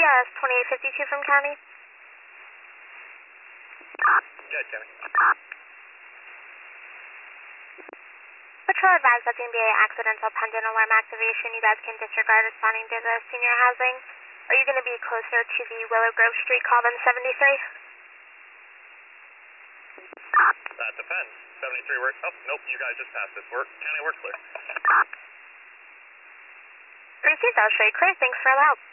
US 2852 from County. Good, County. Patrol advised that the NBA accidental pendant alarm activation. You guys can disregard responding to the senior housing. Are you going to be closer to the Willow Grove Street call than 73? That depends. 73 works. Oh, nope, you guys just passed it. County, we're clear. Received, I'll show you clear. Thanks for all the help.